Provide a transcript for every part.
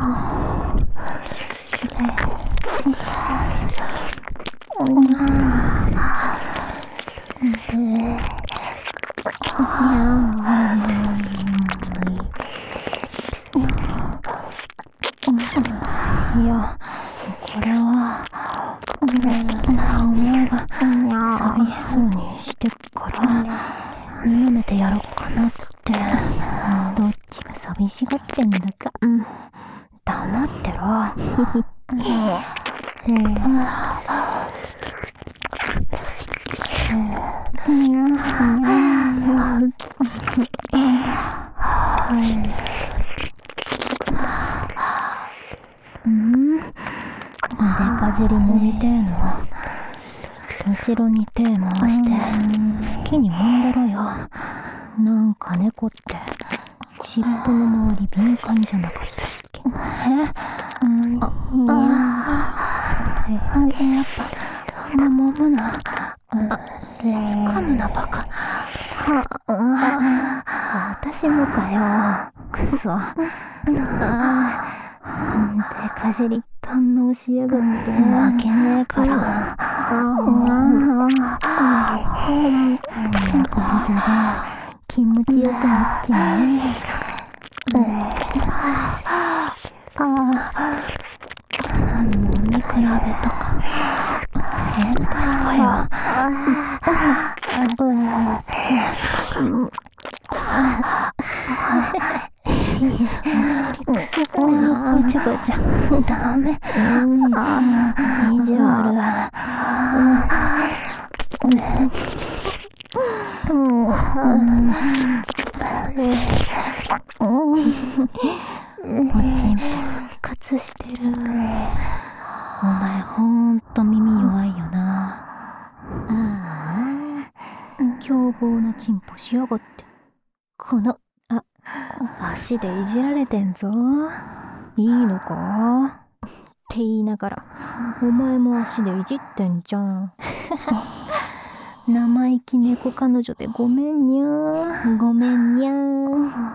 いや、これはお前が寂しそうにしてっから舐めてやろうかなって。どっちが寂しがってんだか。黙ってろ。デカ尻塗りてえの。後ろに手回して好きに揉んでろよ。なんか猫って尻尾の周り敏感じゃなかったっけ？やっぱ揉むな。掴むなバカ。私もかよ。くそ。デカ尻堪能しやがって。負けねえから。この手で気持ちよくなっちまえ。見比べとか変態かよ。お尻くそだよ。ごちゃごちゃダメ。意地悪。おちんぽ復活してる。お前ほんと耳弱いよな。凶暴なチンポしやがって。この足でいじられてんぞ。いいのかって言いながらお前も足でいじってんじゃん。生意気猫彼女でごめんにゃー。ごめんにゃー。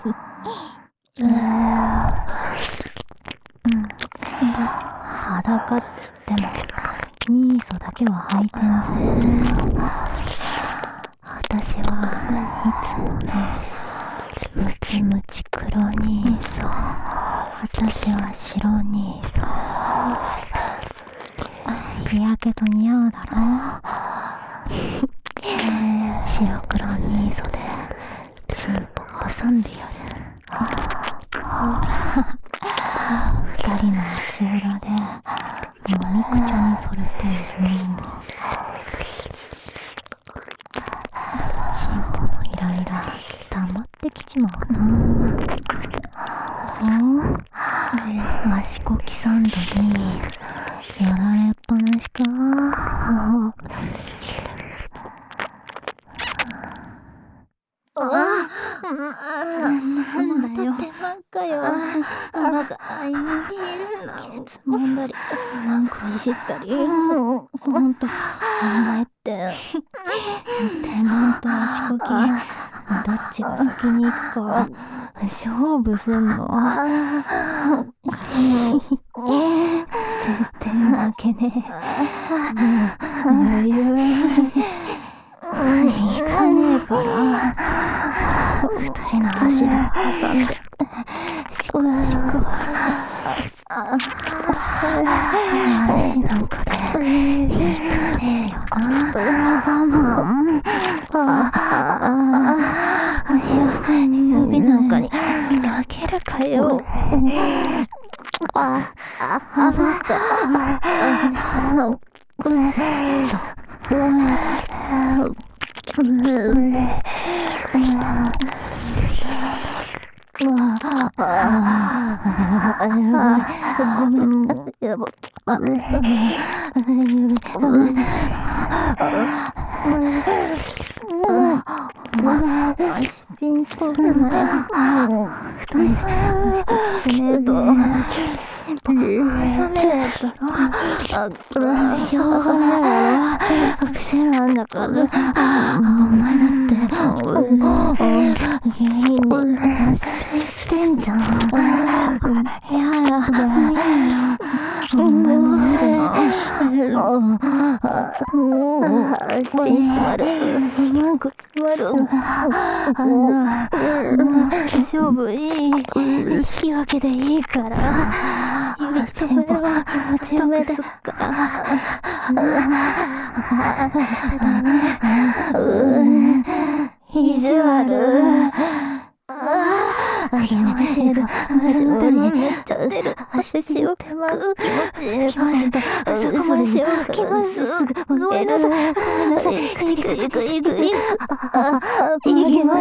裸っつってもニーソだけは履いてんぜ。私はいつもね、ムチムチ黒ニーソ。私は白ニーソ。日焼けと似合うだろ。白黒ニーソでチンポ挟んでやる。二人の足裏でもみくちゃにそれてチンポのイライラ溜まってきちまうな。足こきサンドにやられっぱなしか。なんだよ。手間かよ。バカ。ケツ揉んだり、なんかいじったり。ほんと、お前って、手間と足こき、どっちが先に行くか、勝負すんの？絶対負けねえ。余裕。行かねえから。二人の足で挟んでシコシコ。足なんかで行かねえよな。指なんかに負けるかよ。ごめん。やば。足ピンするなよ。二人で足こきしねえとチンポ挟めねえだろ。しょうがないだろ。癖なんだから。お前だって原因に足ピンしてんじゃん。やお前も見るの。スピンスマルマンコスマル勝負いい。引き分けでいいから全部気持ちよくすっからダメ。意地悪。気持ちいい。足めっちゃ出る。足を気持ちいい。そこまでしよう。気持ちすぐごめんなさい。ごめんなさい。いきます。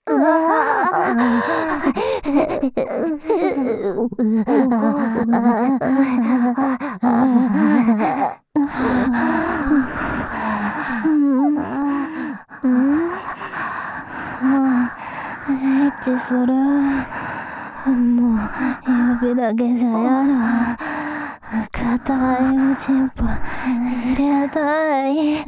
エッチする。もう指だけじゃやだ。硬いおちんぽ入れたい。ピ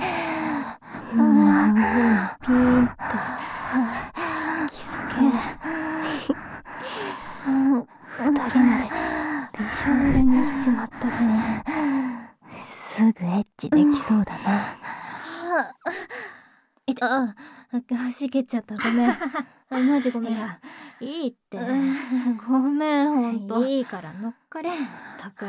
ーッとキス系。二人までびしょ濡れにしちまったし、すぐエッチできそうだな。はしけちゃった。ごめん。マジごめん。いいって。ごめん、ほんと。いいから乗っかれ。ったく。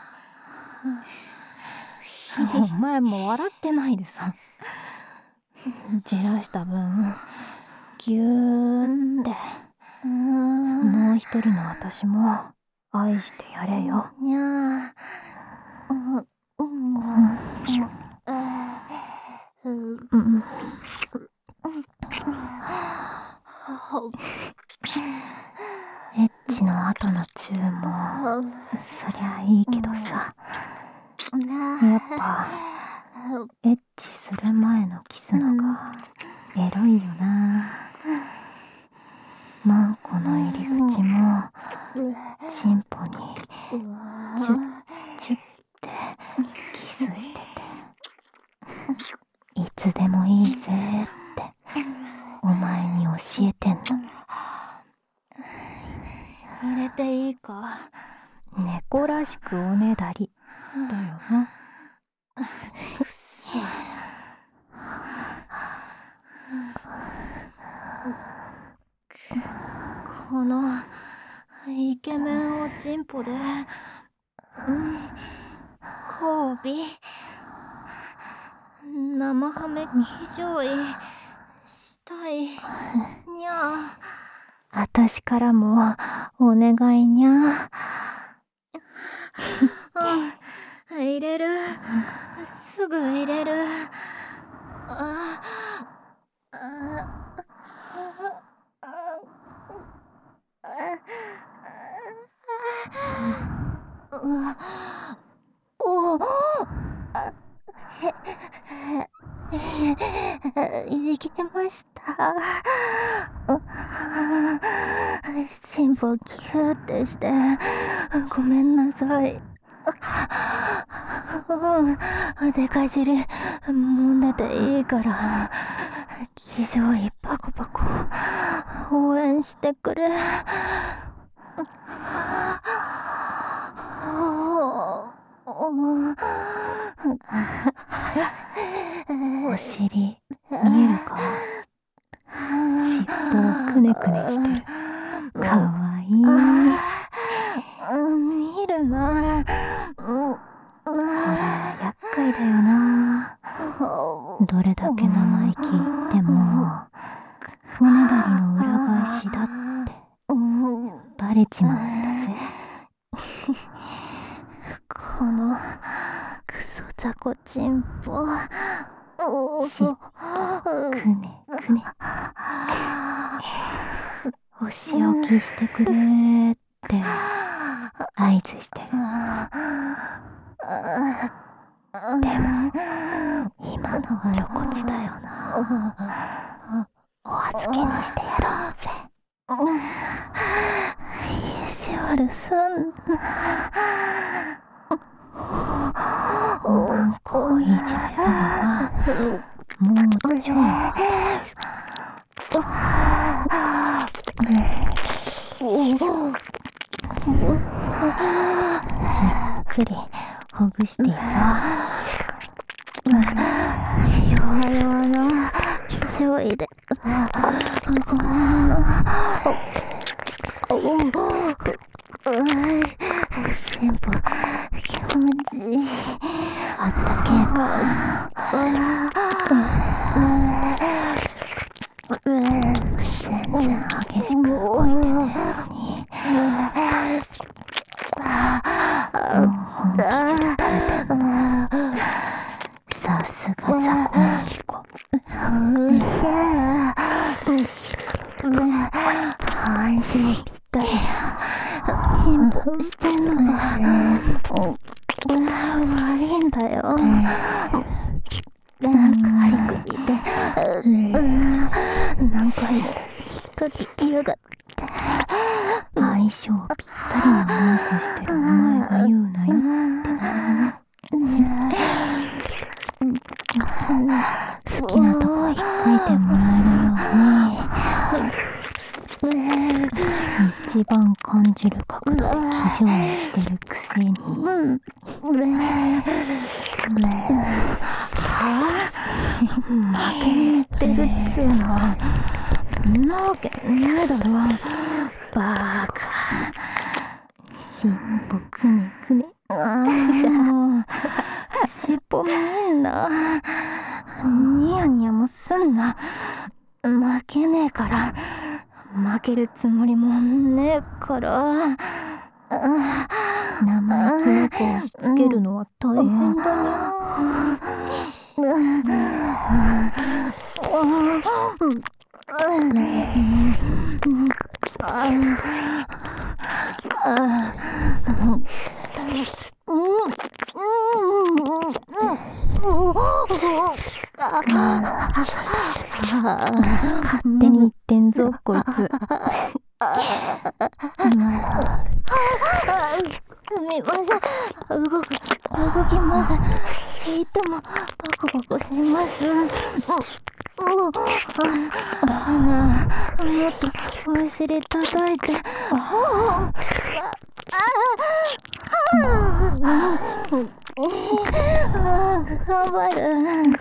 お前も笑ってないでさ。じらした分、ぎゅーって。もう一人の私も愛してやれよ。にゃエッチの後のチューもそりゃいいけどさ、やっぱエッチする前のキスのがエロいよな。マンコの入り口もチンポにチュッチュッってキスしてて、いつでもいいぜってお前に教えてんの。入れていいか。猫らしくおねだりだよな。くっそ。このイケメンをチンポで交尾生ハメ騎乗位したいにゃ。あたしからもお願いにゃ。入れる。すぐ入れる。いけました。チンポキューってしてごめんなさい。でかい尻もんでていいから騎乗位パコパコ応援してくれ。お尻見えるか。尻尾をくねくねしてる。かわいい。見るな。これ厄介だよな。どれだけ生意気言ってもおねだりの裏返しだってバレちまうんだぜ。このクソ雑魚チンポしっぽくねくねお仕置きしてくれって合図してる。でも今のは露骨だよな。お預けにしてやろうぜ。意地悪すんな。マンコをいじめるのはもうちょい。 くりほぐしてやろう。弱々な気性いでごめんな。先輩気持ちいい。あったけえか。全然激しく動いてねえのにもう本気汁食べてんの。さすがザコの子。相性ぴったり。進歩してんのが悪いんだよ。カリクリで何回も引っ掛けやがって。相性ぴったりなもんこしてるお前が言うなよってな。好きなとこ引っかいてもらえるように一番感じる角度で気丈にしてるくせに。負けにいってるっつうのはんなわけねえだろバーカ。尻尾くねくね。もう尻尾見えんな。ニヤニヤもすんな。負けねえから。負けるつもりもねえから。生意気な子をしつけるのは大変だにゃ。勝手に言ってんぞこいつ。すみません。動きます。いてもバコバコします。もっとお尻叩いて。頑張る。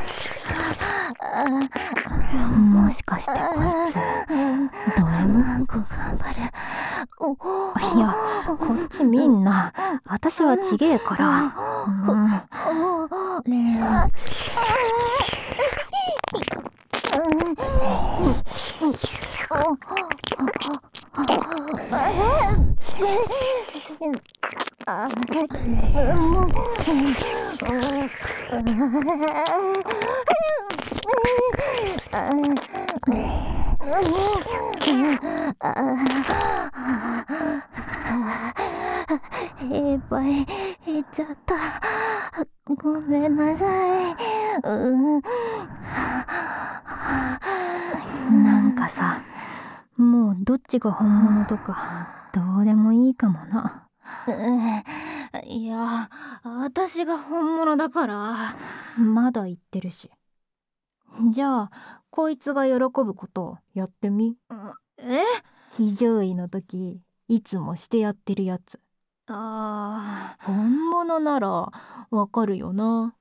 もしかしてこいつド M？ 頑張る。いやこっちみんな私はちげえから。いっぱい言っちゃった。ごめんなさい。なんかさ、もうどっちが本物とかどうでもいいかもな。いや、私が本物だから。まだ言ってるし。じゃあこいつが喜ぶことをやってみ。騎乗位の時いつもしてやってるやつ。本物ならわかるよな。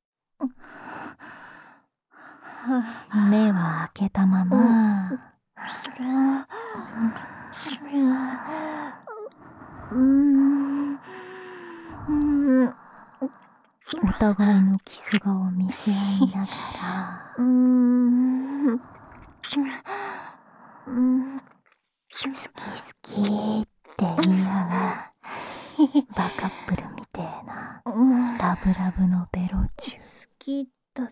目は開けたまま。お互いのキス顔を見せ合いながら。好きって言いやがバカップルみてえなラブラブのベロチュ。好きだぜ。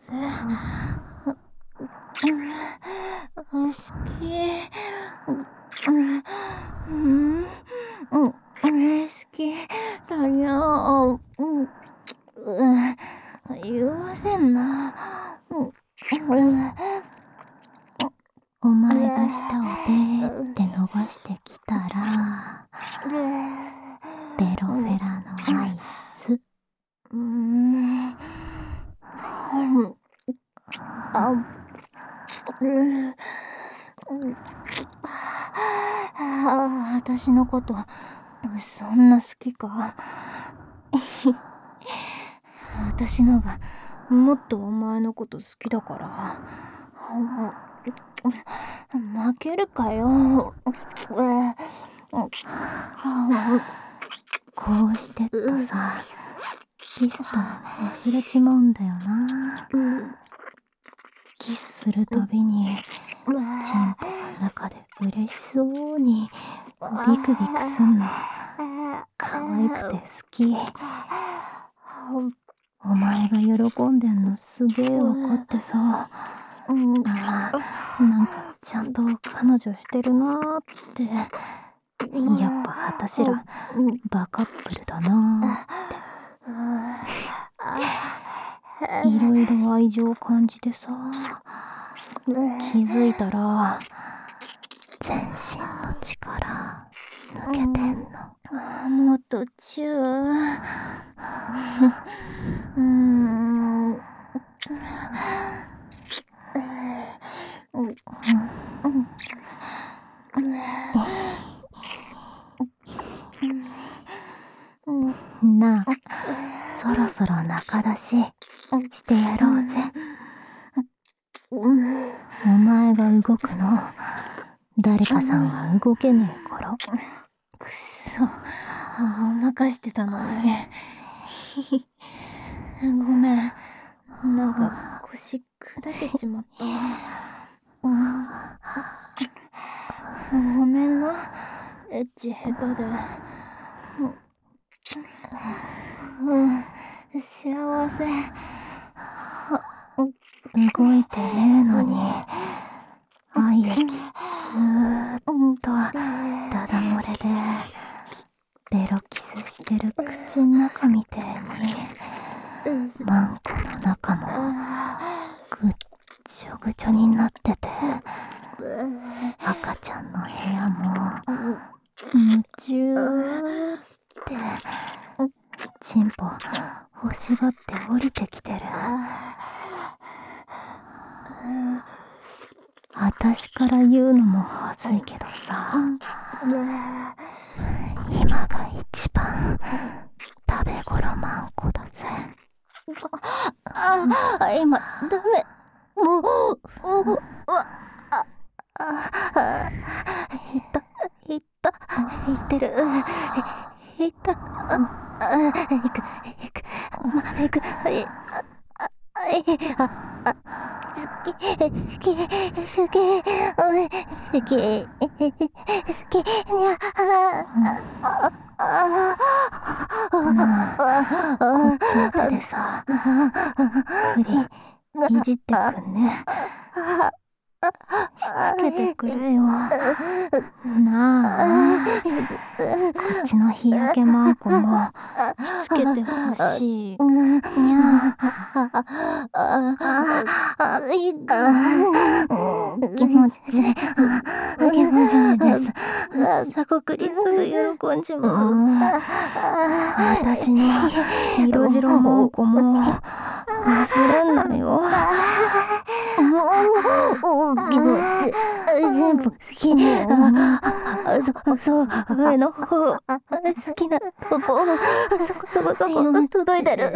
好き。好きだよ。言わせんな。お前が舌をべーって伸ばしてきたらベロフェラのアイス。私のことそんな好きか。 私のがもっとお前のこと好きだから負けるかよ。こうしてっとさ、キスと忘れちまうんだよな。キスするたびにチンポが中で嬉しそうにビクビクすんの。可愛くて好き。お前が喜んでんのすげえ分かってさ、なんかちゃんと彼女してるなーって。やっぱ私らバカップルだなーって。いろいろ愛情感じてさ、気づいたら全身の力抜けてんの。もっとチュー。なあ、そろそろ仲出ししてやろうぜ。お前が動くの誰かさんは動けねえから。くっそ、任してたのに。ごめん、なんか腰砕けちまった。ごめんな、エッチ下手で。幸せ。動いてねえのに愛液ずーっとダダ漏れでベロキスしてる口ん中みてえにマンコの中もぐっちょぐちょになってて、赤ちゃんの部屋も夢中ってチンポ欲しがって降りてきてる。私から言うのもはずいけどさ、今が一番食べ頃マンコだぜ。今ダメ。もういってる。いく。こっちの手でさ、いじってくんね。しつけてくれよなあ。こっちの日焼けマンコもしつけてほしい。にゃ気持ちいいです。鎖国立喜んじまう。私の色白マンコも忘れんなよ。気持ち全部好き。そう上の方好きなとこそこ届いてる。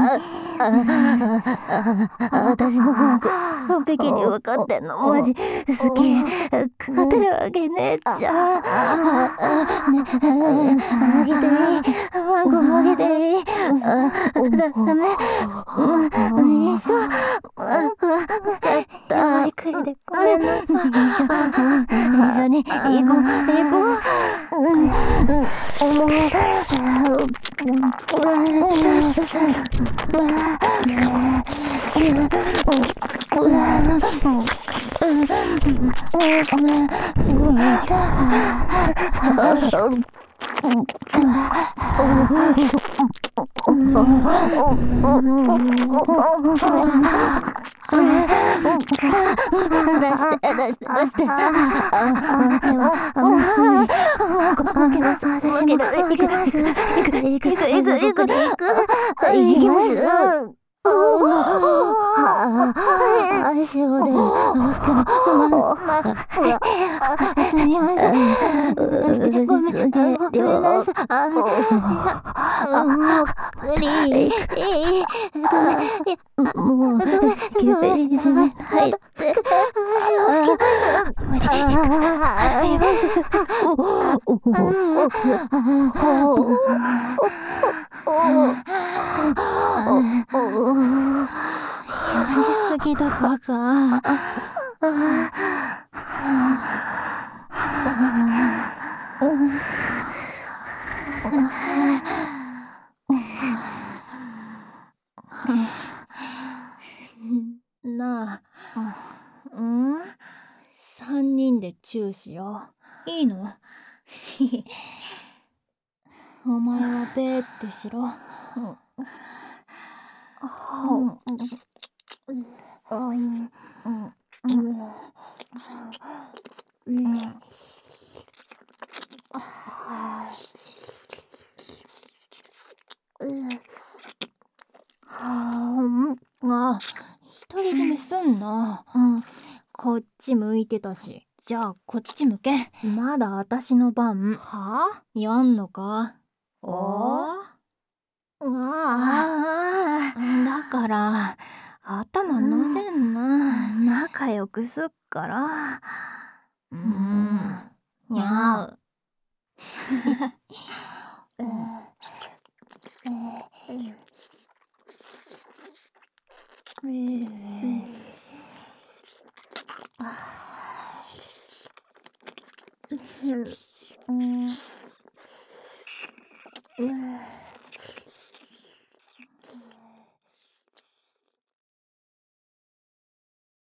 私の方完璧に分かってんの。マジ好き。勝てるわけねえじゃん。曲げていい。マンコ曲げていい。ダメ。一緒。ゆっくりでごめんなさい。一緒に行こう。行きます。 足を出る服のつまんすみません。ごめんなさい。もう無理。もう気をいじめないで。無理。やりすぎだバカ。なあ、3人でチューしよう。いいの？お前はベーってしろ。独り占めすんな。こっち向いてたし。じゃあこっち向け。まだ私の番。はあ？やんのか？だから頭撫でんな。仲良くすっから。にゃう。